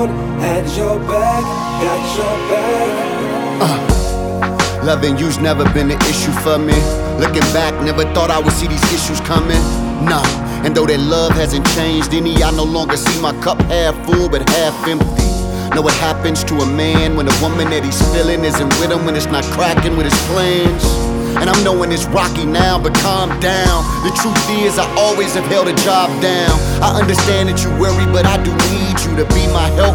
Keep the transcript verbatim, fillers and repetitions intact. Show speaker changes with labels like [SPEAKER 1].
[SPEAKER 1] around, had your back, got your back.
[SPEAKER 2] Uh, loving you's never been an issue for me. Looking back, never thought I would see these issues coming. Nah, and though that love hasn't changed any, I no longer see my cup half full but half empty. Know what happens to a man when the woman that he's feeling isn't with him, when it's not cracking with his plans. And I'm knowing it's rocky now, but calm down. The truth is I always have held a job down. I understand that you worry, but I do need you to be my help.